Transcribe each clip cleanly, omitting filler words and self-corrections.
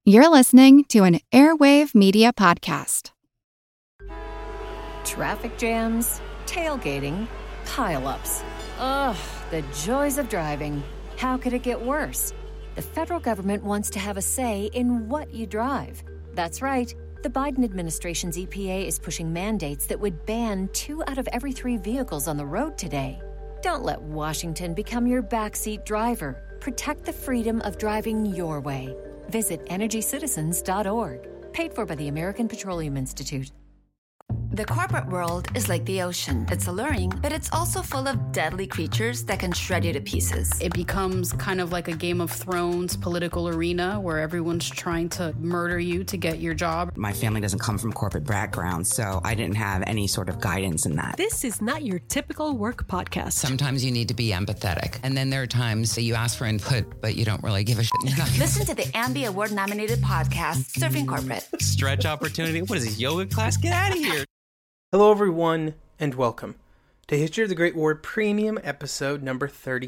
You're listening to an Airwave Media Podcast. Traffic jams, tailgating, pile-ups. Ugh, the joys of driving. How could it get worse? The federal government wants to have a say in what you drive. That's right. The Biden administration's EPA is pushing mandates that would ban 2 out of every 3 vehicles on the road today. Don't let Washington become your backseat driver. Protect the freedom of driving your way. Visit EnergyCitizens.org. Paid for by the American Petroleum Institute. The corporate world is like the ocean. It's alluring, but it's also full of deadly creatures that can shred you to pieces. It becomes kind of like a Game of Thrones political arena where everyone's trying to murder you to get your job. My family doesn't come from corporate background, so I didn't have any sort of guidance in that. This is not your typical work podcast. Sometimes you need to be empathetic. And then there are times that you ask for input, but you don't really give a shit. Listen to the Ambie Award-nominated podcast, Surfing Corporate. Stretch opportunity? What is this, yoga class? Get out of here. Hello everyone, and welcome to History of the Great War Premium Episode number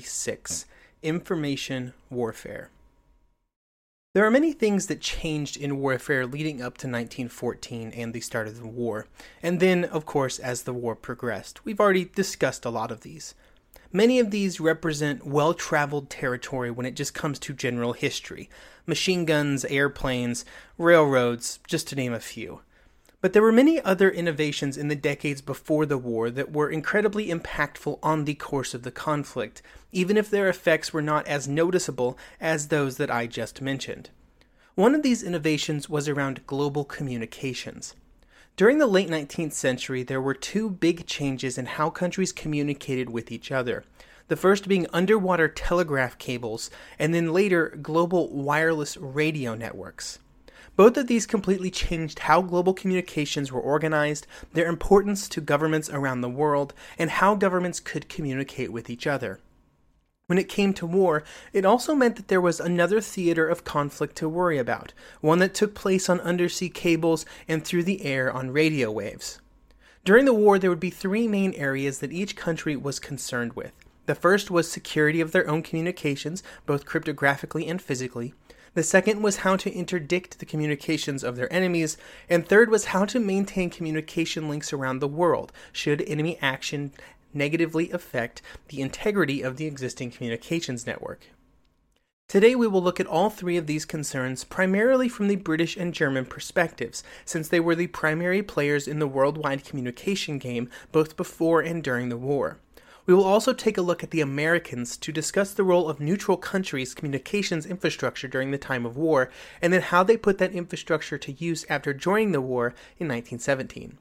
36, Information Warfare. There are many things that changed in warfare leading up to 1914 and the start of the war, and then, of course, as the war progressed. We've already discussed a lot of these. Many of these represent well-traveled territory when it just comes to general history. Machine guns, airplanes, railroads, just to name a few. But there were many other innovations in the decades before the war that were incredibly impactful on the course of the conflict, even if their effects were not as noticeable as those that I just mentioned. One of these innovations was around global communications. During the late 19th century, there were 2 big changes in how countries communicated with each other. The first being underwater telegraph cables, and then later global wireless radio networks. Both of these completely changed how global communications were organized, their importance to governments around the world, and how governments could communicate with each other. When it came to war, it also meant that there was another theater of conflict to worry about, one that took place on undersea cables and through the air on radio waves. During the war, there would be 3 main areas that each country was concerned with. The first was security of their own communications, both cryptographically and physically. The second was how to interdict the communications of their enemies, and third was how to maintain communication links around the world, should enemy action negatively affect the integrity of the existing communications network. Today we will look at all 3 of these concerns primarily from the British and German perspectives, since they were the primary players in the worldwide communication game both before and during the war. We will also take a look at the Americans to discuss the role of neutral countries' communications infrastructure during the time of war, and then how they put that infrastructure to use after joining the war in 1917.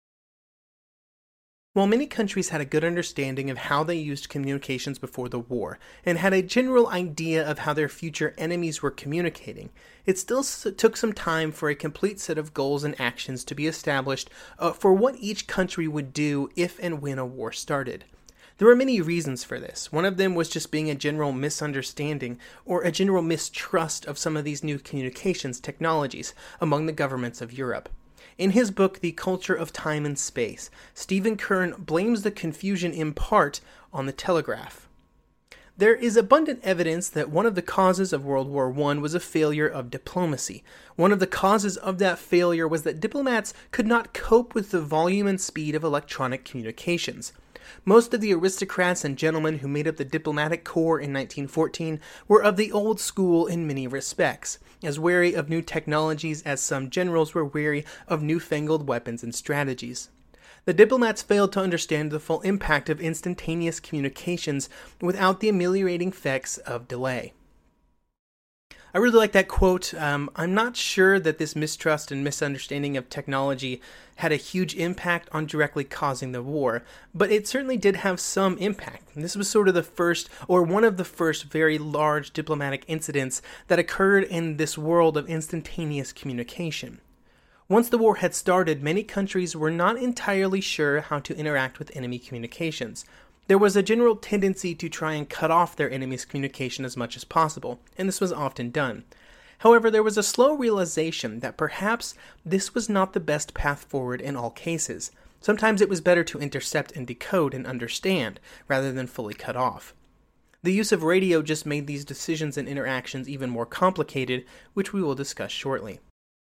While many countries had a good understanding of how they used communications before the war, and had a general idea of how their future enemies were communicating, it still took some time for a complete set of goals and actions to be established for what each country would do if and when a war started. There were many reasons for this. One of them was just being a general misunderstanding or a general mistrust of some of these new communications technologies among the governments of Europe. In his book, The Culture of Time and Space, Stephen Kern blames the confusion in part on the telegraph. There is abundant evidence that one of the causes of World War I was a failure of diplomacy. One of the causes of that failure was that diplomats could not cope with the volume and speed of electronic communications. Most of the aristocrats and gentlemen who made up the diplomatic corps in 1914 were of the old school in many respects, as wary of new technologies as some generals were wary of newfangled weapons and strategies. The diplomats failed to understand the full impact of instantaneous communications without the ameliorating effects of delay. I really like that quote. I'm not sure that this mistrust and misunderstanding of technology had a huge impact on directly causing the war, but it certainly did have some impact. And this was sort of the first, or one of the first very large diplomatic incidents that occurred in this world of instantaneous communication. Once the war had started, many countries were not entirely sure how to interact with enemy communications. There was a general tendency to try and cut off their enemy's communication as much as possible, and this was often done. However, there was a slow realization that perhaps this was not the best path forward in all cases. Sometimes it was better to intercept and decode and understand, rather than fully cut off. The use of radio just made these decisions and interactions even more complicated, which we will discuss shortly.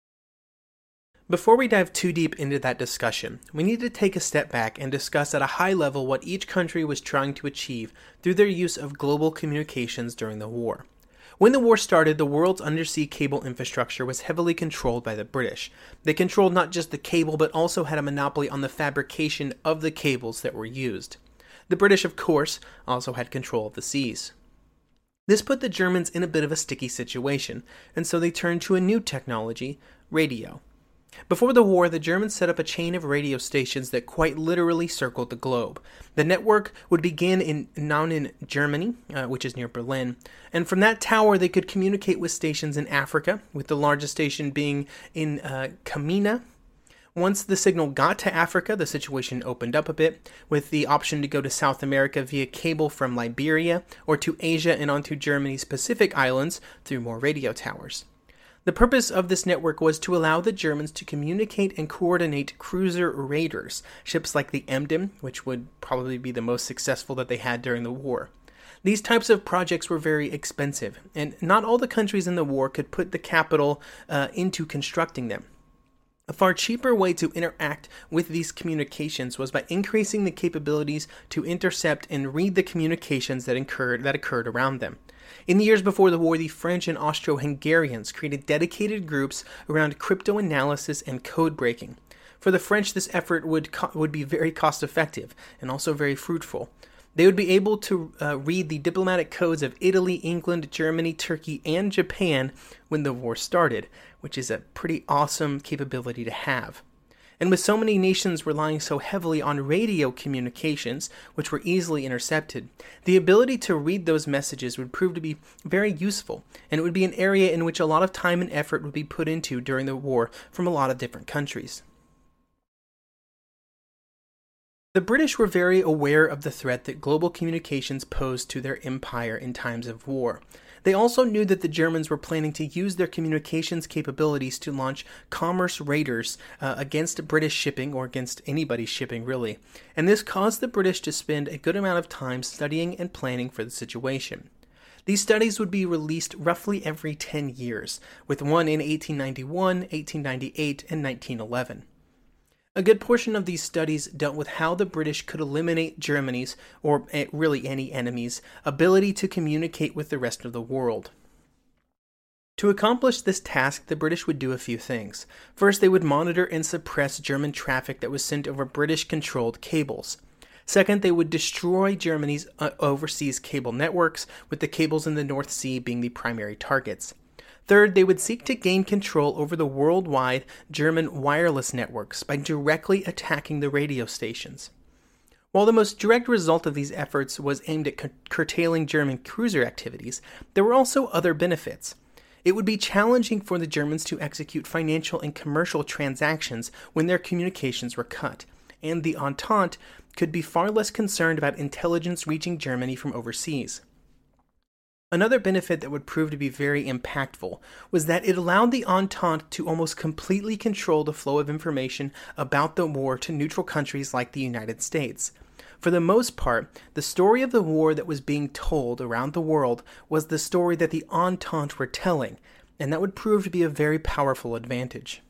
Before we dive too deep into that discussion, we need to take a step back and discuss at a high level what each country was trying to achieve through their use of global communications during the war. When the war started, the world's undersea cable infrastructure was heavily controlled by the British. They controlled not just the cable, but also had a monopoly on the fabrication of the cables that were used. The British, of course, also had control of the seas. This put the Germans in a bit of a sticky situation, and so they turned to a new technology, radio. Before the war, the Germans set up a chain of radio stations that quite literally circled the globe. The network would begin in Naunen, Germany, which is near Berlin, and from that tower they could communicate with stations in Africa, with the largest station being in Kamina. Once the signal got to Africa, the situation opened up a bit, with the option to go to South America via cable from Liberia, or to Asia and onto Germany's Pacific Islands through more radio towers. The purpose of this network was to allow the Germans to communicate and coordinate cruiser raiders, ships like the Emden, which would probably be the most successful that they had during the war. These types of projects were very expensive, and not all the countries in the war could put the capital into constructing them. A far cheaper way to interact with these communications was by increasing the capabilities to intercept and read the communications that occurred around them. In the years before the war, the French and Austro-Hungarians created dedicated groups around cryptanalysis and code breaking. For the French, this effort would be very cost-effective and also very fruitful. They would be able to read the diplomatic codes of Italy, England, Germany, Turkey, and Japan when the war started, which is a pretty awesome capability to have. And with so many nations relying so heavily on radio communications, which were easily intercepted, the ability to read those messages would prove to be very useful, and it would be an area in which a lot of time and effort would be put into during the war from a lot of different countries. The British were very aware of the threat that global communications posed to their empire in times of war. They also knew that the Germans were planning to use their communications capabilities to launch commerce raiders against British shipping, or against anybody's shipping really, and this caused the British to spend a good amount of time studying and planning for the situation. These studies would be released roughly every 10 years, with one in 1891, 1898, and 1911. A good portion of these studies dealt with how the British could eliminate Germany's, or really any enemy's, ability to communicate with the rest of the world. To accomplish this task, the British would do a few things. First, they would monitor and suppress German traffic that was sent over British-controlled cables. Second, they would destroy Germany's overseas cable networks, with the cables in the North Sea being the primary targets. Third, they would seek to gain control over the worldwide German wireless networks by directly attacking the radio stations. While the most direct result of these efforts was aimed at curtailing German cruiser activities, there were also other benefits. It would be challenging for the Germans to execute financial and commercial transactions when their communications were cut, and the Entente could be far less concerned about intelligence reaching Germany from overseas. Another benefit that would prove to be very impactful was that it allowed the Entente to almost completely control the flow of information about the war to neutral countries like the United States. For the most part, the story of the war that was being told around the world was the story that the Entente were telling, and that would prove to be a very powerful advantage.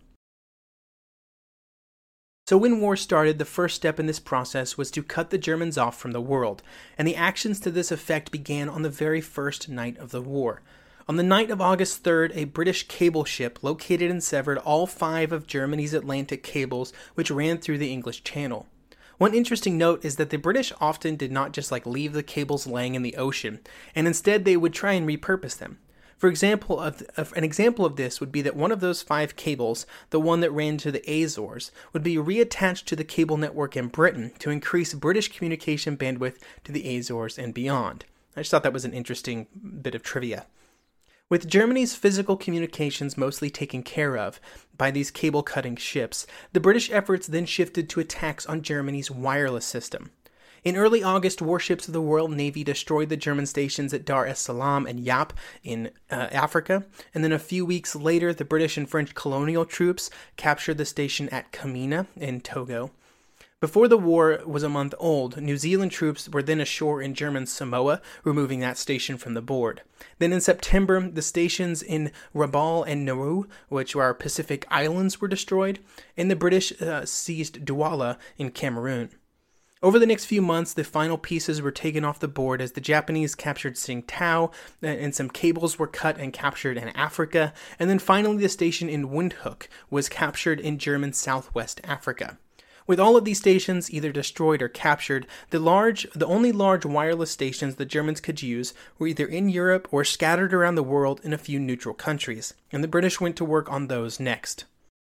So when war started, the first step in this process was to cut the Germans off from the world, and the actions to this effect began on the very first night of the war. On the night of August 3rd, a British cable ship located and severed all 5 of Germany's Atlantic cables which ran through the English Channel. One interesting note is that the British often did not just leave the cables laying in the ocean, and instead they would try and repurpose them. For example, an example of this would be that one of those 5 cables, the one that ran to the Azores, would be reattached to the cable network in Britain to increase British communication bandwidth to the Azores and beyond. I just thought that was an interesting bit of trivia. With Germany's physical communications mostly taken care of by these cable-cutting ships, the British efforts then shifted to attacks on Germany's wireless system. In early August, warships of the Royal Navy destroyed the German stations at Dar es Salaam and Yap in Africa, and then a few weeks later, the British and French colonial troops captured the station at Kamina in Togo. Before the war was a month old, New Zealand troops were then ashore in German Samoa, removing that station from the board. Then in September, the stations in Rabaul and Nauru, which were our Pacific islands, were destroyed, and the British seized Douala in Cameroon. Over the next few months, the final pieces were taken off the board as the Japanese captured Tsingtao, and some cables were cut and captured in Africa, and then finally the station in Windhoek was captured in German Southwest Africa. With all of these stations either destroyed or captured, the only large wireless stations the Germans could use were either in Europe or scattered around the world in a few neutral countries, and the British went to work on those next.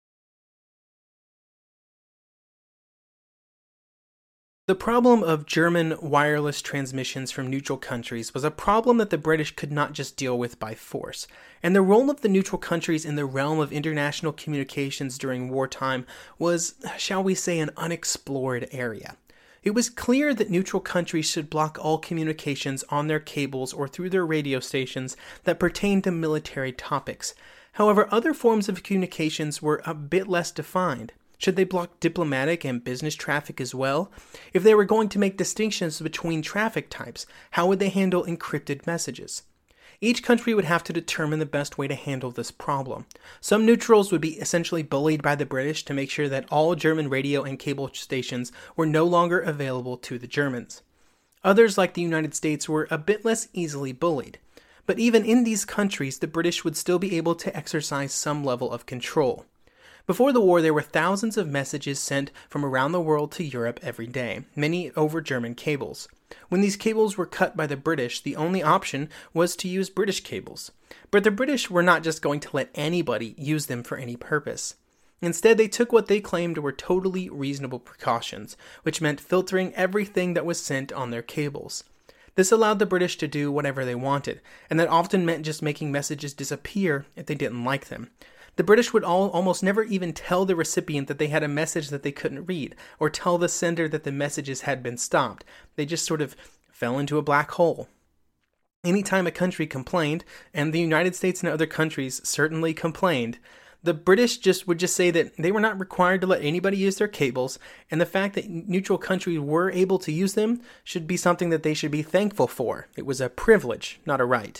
The problem of German wireless transmissions from neutral countries was a problem that the British could not just deal with by force, and the role of the neutral countries in the realm of international communications during wartime was, shall we say, an unexplored area. It was clear that neutral countries should block all communications on their cables or through their radio stations that pertained to military topics. However, other forms of communications were a bit less defined. Should they block diplomatic and business traffic as well? If they were going to make distinctions between traffic types, how would they handle encrypted messages? Each country would have to determine the best way to handle this problem. Some neutrals would be essentially bullied by the British to make sure that all German radio and cable stations were no longer available to the Germans. Others, like the United States, were a bit less easily bullied. But even in these countries, the British would still be able to exercise some level of control. Before the war, there were thousands of messages sent from around the world to Europe every day, many over German cables. When these cables were cut by the British, the only option was to use British cables. But the British were not just going to let anybody use them for any purpose. Instead, they took what they claimed were totally reasonable precautions, which meant filtering everything that was sent on their cables. This allowed the British to do whatever they wanted, and that often meant just making messages disappear if they didn't like them. The British would almost never even tell the recipient that they had a message that they couldn't read, or tell the sender that the messages had been stopped. They just sort of fell into a black hole. Anytime a country complained, and the United States and other countries certainly complained, the British would just say that they were not required to let anybody use their cables, and the fact that neutral countries were able to use them should be something that they should be thankful for. It was a privilege, not a right.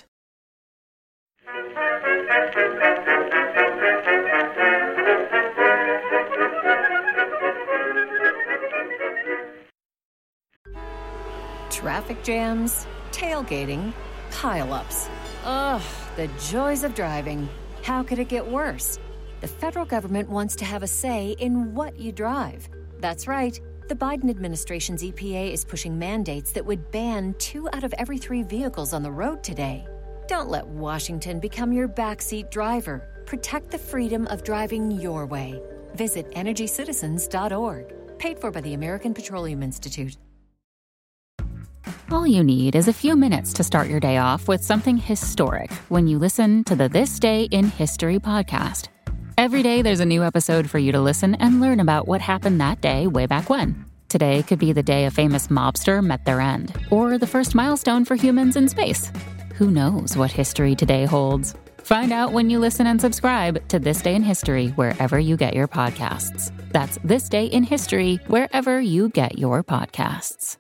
Traffic jams, tailgating, pileups. Ugh, the joys of driving. How could it get worse? The federal government wants to have a say in what you drive. That's right. The Biden administration's EPA is pushing mandates that would ban 2 out of every 3 vehicles on the road today. Don't let Washington become your backseat driver. Protect the freedom of driving your way. Visit EnergyCitizens.org. Paid for by the American Petroleum Institute. All you need is a few minutes to start your day off with something historic when you listen to the This Day in History podcast. Every day there's a new episode for you to listen and learn about what happened that day way back when. Today could be the day a famous mobster met their end, or the first milestone for humans in space. Who knows what history today holds? Find out when you listen and subscribe to This Day in History wherever you get your podcasts. That's This Day in History wherever you get your podcasts.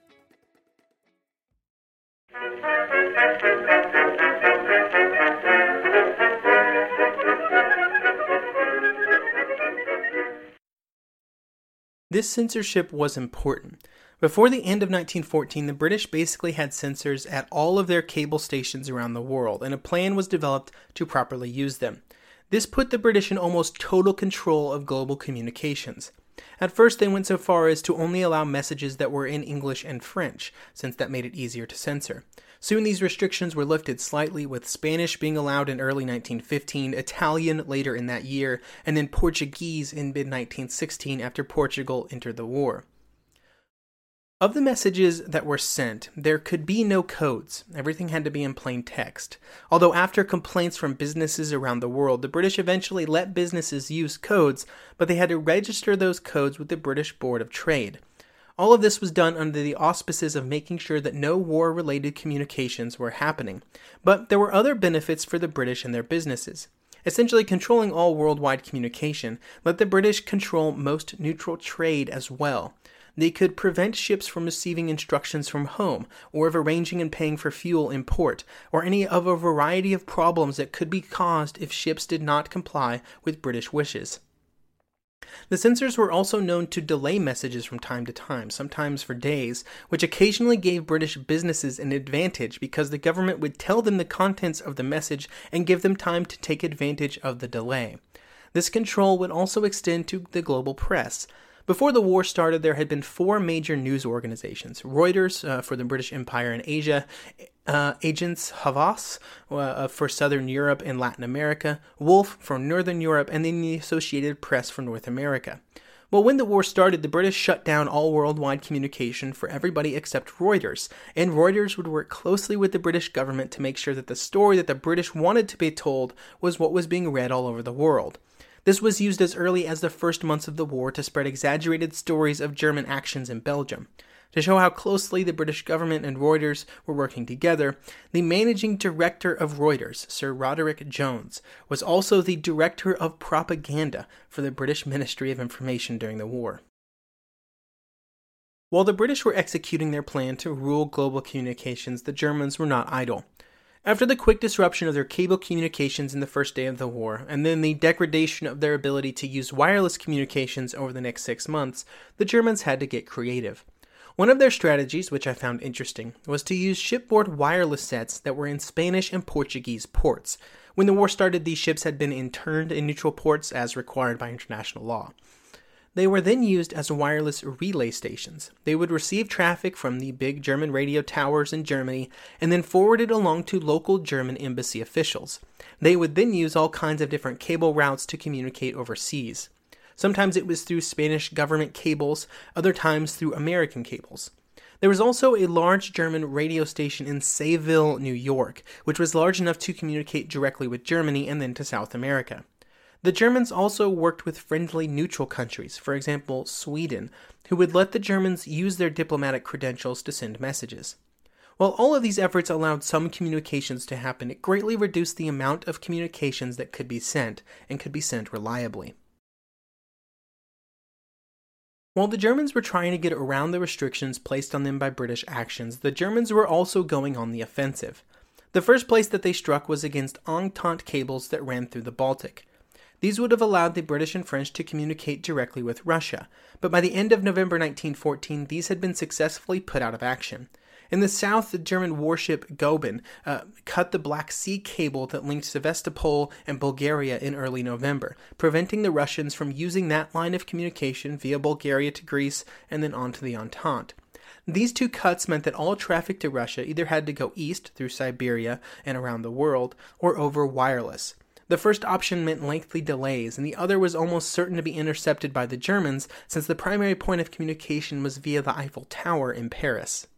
This censorship was important. Before the end of 1914, the British basically had censors at all of their cable stations around the world, and a plan was developed to properly use them. This put the British in almost total control of global communications. At first, they went so far as to only allow messages that were in English and French, since that made it easier to censor. Soon these restrictions were lifted slightly, with Spanish being allowed in early 1915, Italian later in that year, and then Portuguese in mid-1916 after Portugal entered the war. Of the messages that were sent, there could be no codes. Everything had to be in plain text. Although after complaints from businesses around the world, the British eventually let businesses use codes, but they had to register those codes with the British Board of Trade. All of this was done under the auspices of making sure that no war-related communications were happening. But there were other benefits for the British and their businesses. Essentially, controlling all worldwide communication let the British control most neutral trade as well. They could prevent ships from receiving instructions from home, or of arranging and paying for fuel in port, or any of a variety of problems that could be caused if ships did not comply with British wishes. The censors were also known to delay messages from time to time, sometimes for days, which occasionally gave British businesses an advantage because the government would tell them the contents of the message and give them time to take advantage of the delay. This control would also extend to the global press. Before the war started, there had been 4 major news organizations: Reuters for the British Empire and Asia, Agence Havas for Southern Europe and Latin America, Wolf for Northern Europe, and then the Associated Press for North America. Well, when the war started, the British shut down all worldwide communication for everybody except Reuters, and Reuters would work closely with the British government to make sure that the story that the British wanted to be told was what was being read all over the world. This was used as early as the first months of the war to spread exaggerated stories of German actions in Belgium. To show how closely the British government and Reuters were working together, the managing director of Reuters, Sir Roderick Jones, was also the director of propaganda for the British Ministry of Information during the war. While the British were executing their plan to rule global communications, the Germans were not idle. After the quick disruption of their cable communications in the first day of the war, and then the degradation of their ability to use wireless communications over the next 6 months, the Germans had to get creative. One of their strategies, which I found interesting, was to use shipboard wireless sets that were in Spanish and Portuguese ports. When the war started, these ships had been interned in neutral ports as required by international law. They were then used as wireless relay stations. They would receive traffic from the big German radio towers in Germany and then forward it along to local German embassy officials. They would then use all kinds of different cable routes to communicate overseas. Sometimes it was through Spanish government cables, other times through American cables. There was also a large German radio station in Sayville, New York, which was large enough to communicate directly with Germany and then to South America. The Germans also worked with friendly neutral countries, for example, Sweden, who would let the Germans use their diplomatic credentials to send messages. While all of these efforts allowed some communications to happen, it greatly reduced the amount of communications that could be sent, and could be sent reliably. While the Germans were trying to get around the restrictions placed on them by British actions, the Germans were also going on the offensive. The first place that they struck was against Entente cables that ran through the Baltic. These would have allowed the British and French to communicate directly with Russia, but by the end of November 1914, these had been successfully put out of action. In the south, the German warship Goeben cut the Black Sea cable that linked Sevastopol and Bulgaria in early November, preventing the Russians from using that line of communication via Bulgaria to Greece and then on to the Entente. These 2 cuts meant that all traffic to Russia either had to go east through Siberia and around the world, or over wireless. The first option meant lengthy delays, and the other was almost certain to be intercepted by the Germans, since the primary point of communication was via the Eiffel Tower in Paris.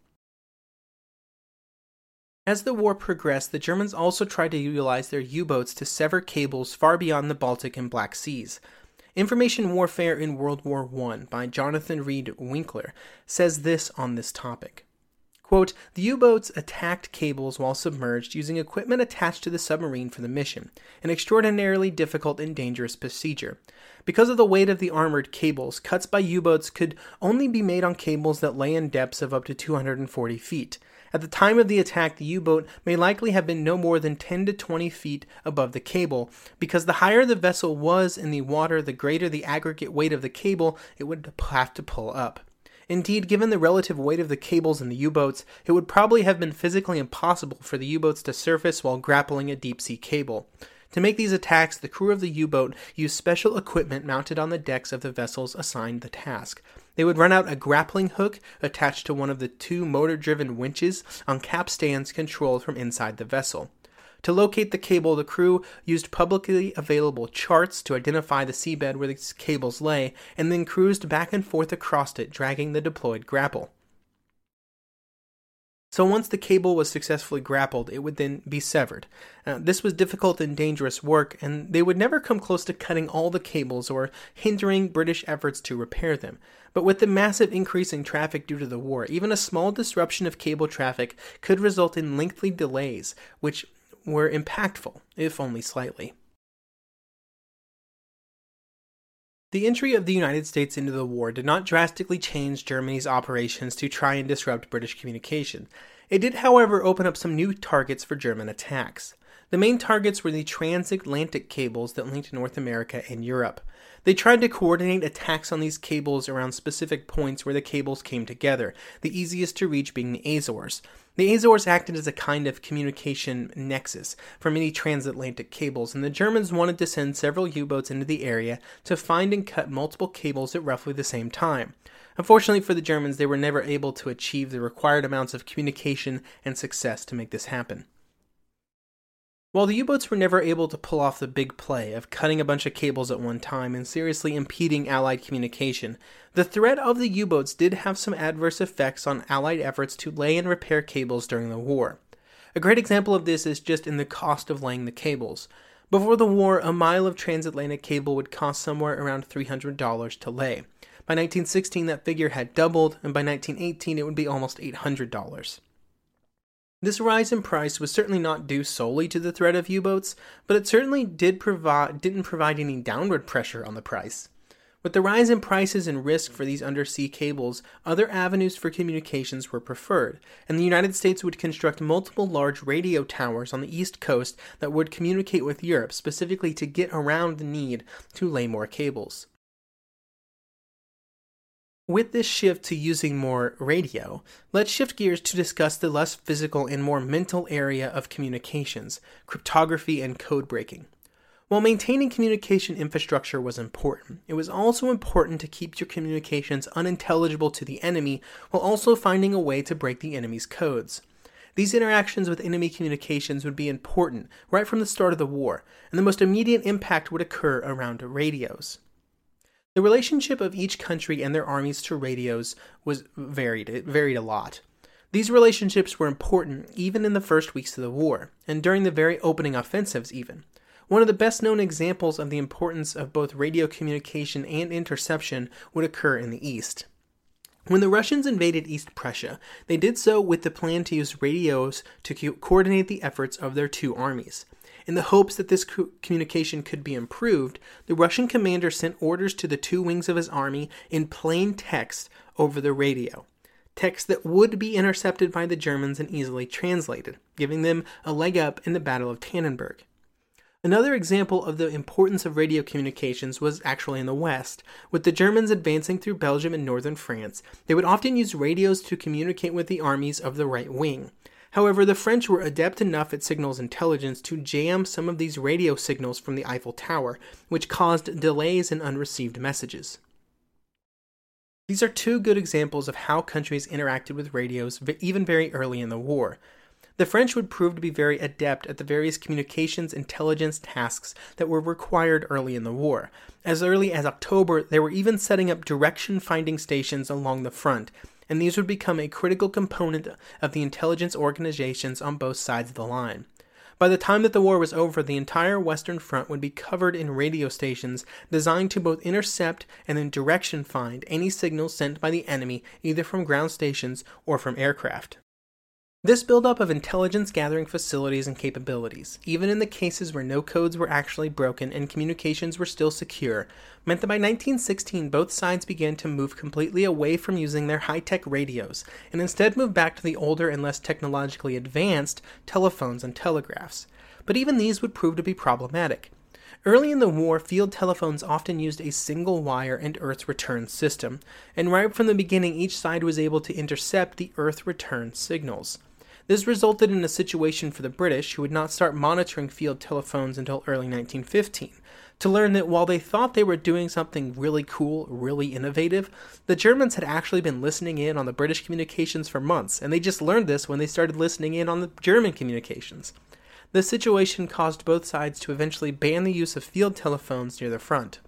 As the war progressed, the Germans also tried to utilize their U-boats to sever cables far beyond the Baltic and Black Seas. Information Warfare in World War I by Jonathan Reed Winkler says this on this topic. Quote, the U-boats attacked cables while submerged using equipment attached to the submarine for the mission, an extraordinarily difficult and dangerous procedure. Because of the weight of the armored cables, cuts by U-boats could only be made on cables that lay in depths of up to 240 feet. At the time of the attack, the U-boat may likely have been no more than 10 to 20 feet above the cable, because the higher the vessel was in the water, the greater the aggregate weight of the cable it would have to pull up. Indeed, given the relative weight of the cables in the U-boats, it would probably have been physically impossible for the U-boats to surface while grappling a deep-sea cable. To make these attacks, the crew of the U-boat used special equipment mounted on the decks of the vessels assigned the task. They would run out a grappling hook attached to one of the 2 motor-driven winches on capstans controlled from inside the vessel. To locate the cable, the crew used publicly available charts to identify the seabed where the cables lay, and then cruised back and forth across it, dragging the deployed grapple. So once the cable was successfully grappled, it would then be severed. This was difficult and dangerous work, and they would never come close to cutting all the cables or hindering British efforts to repair them. But with the massive increase in traffic due to the war, even a small disruption of cable traffic could result in lengthy delays, which were impactful, if only slightly. The entry of the United States into the war did not drastically change Germany's operations to try and disrupt British communication. It did, however, open up some new targets for German attacks. The main targets were the transatlantic cables that linked North America and Europe. They tried to coordinate attacks on these cables around specific points where the cables came together, the easiest to reach being the Azores. The Azores acted as a kind of communication nexus for many transatlantic cables, and the Germans wanted to send several U-boats into the area to find and cut multiple cables at roughly the same time. Unfortunately for the Germans, they were never able to achieve the required amounts of communication and success to make this happen. While the U-boats were never able to pull off the big play of cutting a bunch of cables at one time and seriously impeding Allied communication, the threat of the U-boats did have some adverse effects on Allied efforts to lay and repair cables during the war. A great example of this is just in the cost of laying the cables. Before the war, a mile of transatlantic cable would cost somewhere around $300 to lay. By 1916, that figure had doubled, and by 1918, it would be almost $800. This rise in price was certainly not due solely to the threat of U-boats, but it certainly didn't provide any downward pressure on the price. With the rise in prices and risk for these undersea cables, other avenues for communications were preferred, and the United States would construct multiple large radio towers on the East Coast that would communicate with Europe, specifically to get around the need to lay more cables. With this shift to using more radio, let's shift gears to discuss the less physical and more mental area of communications, cryptography and code breaking. While maintaining communication infrastructure was important, it was also important to keep your communications unintelligible to the enemy while also finding a way to break the enemy's codes. These interactions with enemy communications would be important right from the start of the war, and the most immediate impact would occur around radios. The relationship of each country and their armies to radios was varied. It varied a lot. These relationships were important even in the first weeks of the war, and during the very opening offensives even. One of the best known examples of the importance of both radio communication and interception would occur in the East. When the Russians invaded East Prussia, they did so with the plan to use radios to coordinate the efforts of their two armies. In the hopes that this communication could be improved, the Russian commander sent orders to the two wings of his army in plain text over the radio. Text that would be intercepted by the Germans and easily translated, giving them a leg up in the Battle of Tannenberg. Another example of the importance of radio communications was actually in the West. With the Germans advancing through Belgium and northern France, they would often use radios to communicate with the armies of the right wing. However, the French were adept enough at signals intelligence to jam some of these radio signals from the Eiffel Tower, which caused delays in unreceived messages. These are two good examples of how countries interacted with radios even very early in the war. The French would prove to be very adept at the various communications intelligence tasks that were required early in the war. As early as October, they were even setting up direction-finding stations along the front, and these would become a critical component of the intelligence organizations on both sides of the line. By the time that the war was over, the entire Western Front would be covered in radio stations designed to both intercept and then direction find any signals sent by the enemy either from ground stations or from aircraft. This buildup of intelligence gathering facilities and capabilities, even in the cases where no codes were actually broken and communications were still secure, meant that by 1916 both sides began to move completely away from using their high-tech radios and instead moved back to the older and less technologically advanced telephones and telegraphs. But even these would prove to be problematic. Early in the war, field telephones often used a single wire and earth return system, and right from the beginning each side was able to intercept the earth return signals. This resulted in a situation for the British, who would not start monitoring field telephones until early 1915, to learn that while they thought they were doing something really cool, really innovative, the Germans had actually been listening in on the British communications for months, and they just learned this when they started listening in on the German communications. This situation caused both sides to eventually ban the use of field telephones near the front.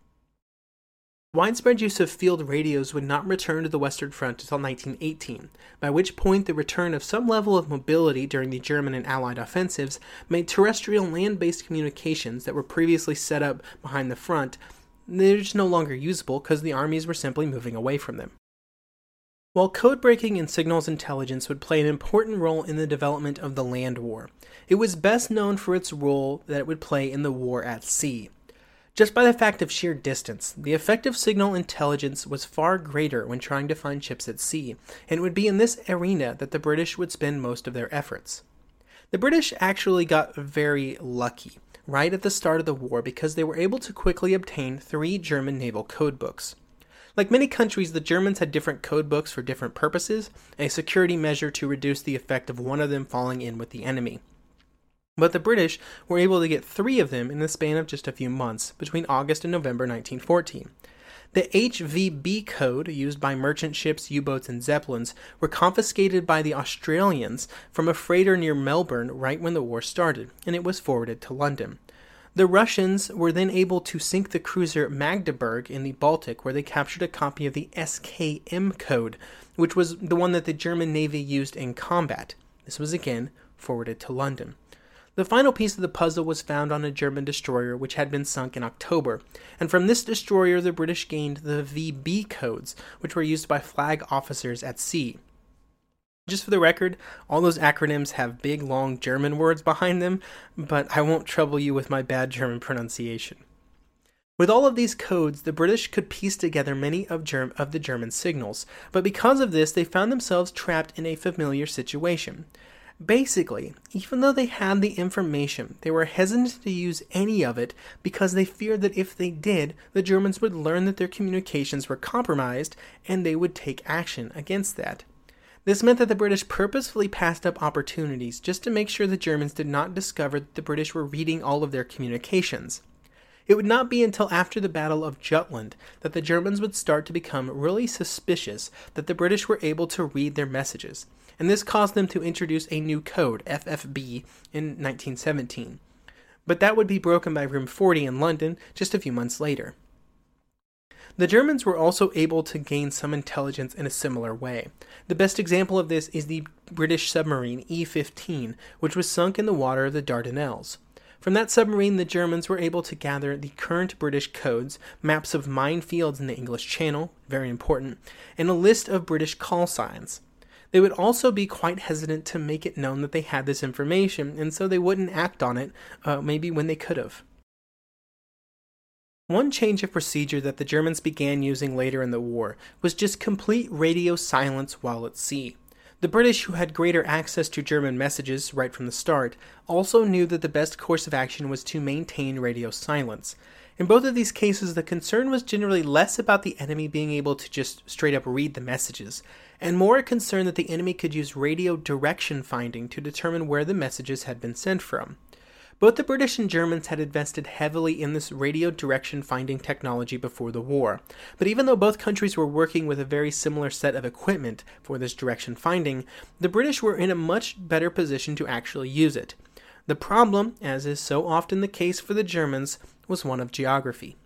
Widespread use of field radios would not return to the Western Front until 1918, by which point the return of some level of mobility during the German and Allied offensives made terrestrial land-based communications that were previously set up behind the front, they're just no longer usable because the armies were simply moving away from them. While code breaking and signals intelligence would play an important role in the development of the land war, it was best known for its role that it would play in the war at sea. Just by the fact of sheer distance, the effective signal intelligence was far greater when trying to find ships at sea, and it would be in this arena that the British would spend most of their efforts. The British actually got very lucky right at the start of the war because they were able to quickly obtain 3 German naval codebooks. Like many countries, the Germans had different codebooks for different purposes, a security measure to reduce the effect of one of them falling in with the enemy. But the British were able to get 3 of them in the span of just a few months, between August and November 1914. The HVB code, used by merchant ships, U-boats, and Zeppelins, were confiscated by the Australians from a freighter near Melbourne right when the war started, and it was forwarded to London. The Russians were then able to sink the cruiser Magdeburg in the Baltic, where they captured a copy of the SKM code, which was the one that the German Navy used in combat. This was again forwarded to London. The final piece of the puzzle was found on a German destroyer which had been sunk in October, and from this destroyer the British gained the VB codes, which were used by flag officers at sea. Just for the record, all those acronyms have big, long German words behind them, but I won't trouble you with my bad German pronunciation. With all of these codes, the British could piece together many of the German signals, but because of this, they found themselves trapped in a familiar situation. Basically, even though they had the information, they were hesitant to use any of it because they feared that if they did, the Germans would learn that their communications were compromised and they would take action against that. This meant that the British purposefully passed up opportunities just to make sure the Germans did not discover that the British were reading all of their communications. It would not be until after the Battle of Jutland that the Germans would start to become really suspicious that the British were able to read their messages, and this caused them to introduce a new code, FFB, in 1917. But that would be broken by Room 40 in London just a few months later. The Germans were also able to gain some intelligence in a similar way. The best example of this is the British submarine E-15, which was sunk in the water of the Dardanelles. From that submarine, the Germans were able to gather the current British codes, maps of minefields in the English Channel, very important, and a list of British call signs. They would also be quite hesitant to make it known that they had this information, and so they wouldn't act on it, maybe when they could have. One change of procedure that the Germans began using later in the war was just complete radio silence while at sea. The British, who had greater access to German messages right from the start, also knew that the best course of action was to maintain radio silence. In both of these cases, the concern was generally less about the enemy being able to just straight up read the messages, and more a concern that the enemy could use radio direction finding to determine where the messages had been sent from. Both the British and Germans had invested heavily in this radio direction finding technology before the war, but even though both countries were working with a very similar set of equipment for this direction finding, the British were in a much better position to actually use it. The problem, as is so often the case for the Germans, was one of geography.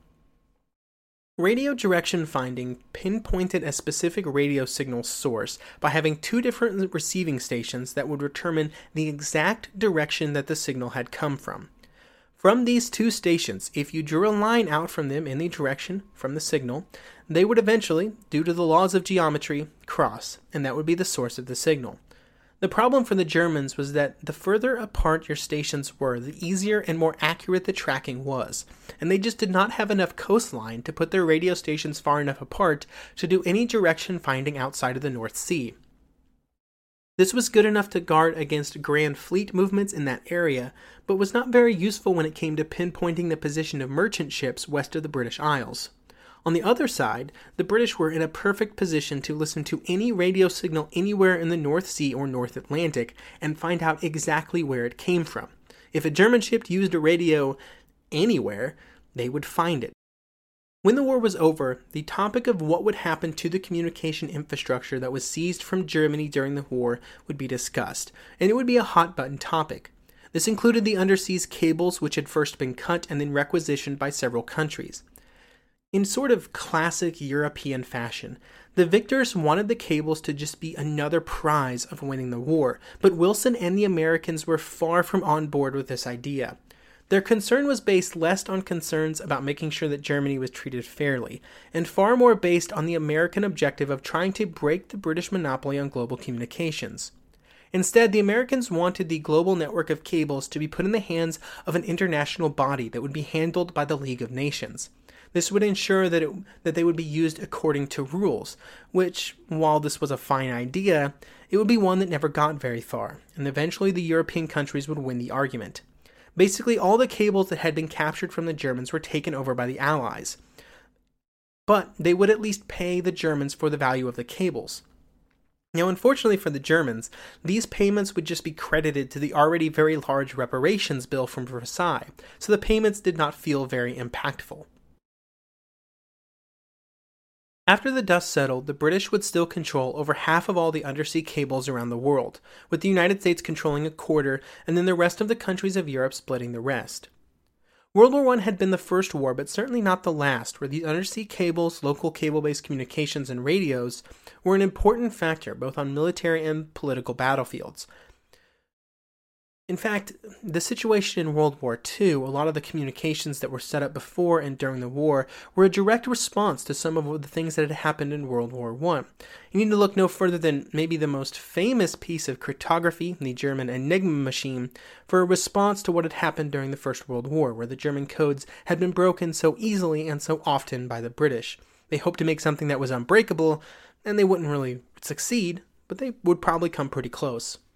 Radio direction finding pinpointed a specific radio signal source by having 2 different receiving stations that would determine the exact direction that the signal had come from. From these 2 stations, if you drew a line out from them in the direction from the signal, they would eventually, due to the laws of geometry, cross, and that would be the source of the signal. The problem for the Germans was that the further apart your stations were, the easier and more accurate the tracking was, and they just did not have enough coastline to put their radio stations far enough apart to do any direction finding outside of the North Sea. This was good enough to guard against grand fleet movements in that area, but was not very useful when it came to pinpointing the position of merchant ships west of the British Isles. On the other side, the British were in a perfect position to listen to any radio signal anywhere in the North Sea or North Atlantic and find out exactly where it came from. If a German ship used a radio anywhere, they would find it. When the war was over, the topic of what would happen to the communication infrastructure that was seized from Germany during the war would be discussed, and it would be a hot-button topic. This included the underseas cables which had first been cut and then requisitioned by several countries. In sort of classic European fashion, the victors wanted the cables to just be another prize of winning the war, but Wilson and the Americans were far from on board with this idea. Their concern was based less on concerns about making sure that Germany was treated fairly, and far more based on the American objective of trying to break the British monopoly on global communications. Instead, the Americans wanted the global network of cables to be put in the hands of an international body that would be handled by the League of Nations. This would ensure that they would be used according to rules, which, while this was a fine idea, it would be one that never got very far, and eventually the European countries would win the argument. Basically, all the cables that had been captured from the Germans were taken over by the Allies, but they would at least pay the Germans for the value of the cables. Now, unfortunately for the Germans, these payments would just be credited to the already very large reparations bill from Versailles, so the payments did not feel very impactful. After the dust settled, the British would still control over half of all the undersea cables around the world, with the United States controlling a quarter and then the rest of the countries of Europe splitting the rest. World War I had been the first war, but certainly not the last, where the undersea cables, local cable-based communications, and radios were an important factor both on military and political battlefields. In fact, the situation in World War II, a lot of the communications that were set up before and during the war, were a direct response to some of the things that had happened in World War I. You need to look no further than maybe the most famous piece of cryptography, the German Enigma machine, for a response to what had happened during the First World War, where the German codes had been broken so easily and so often by the British. They hoped to make something that was unbreakable, and they wouldn't really succeed, but they would probably come pretty close.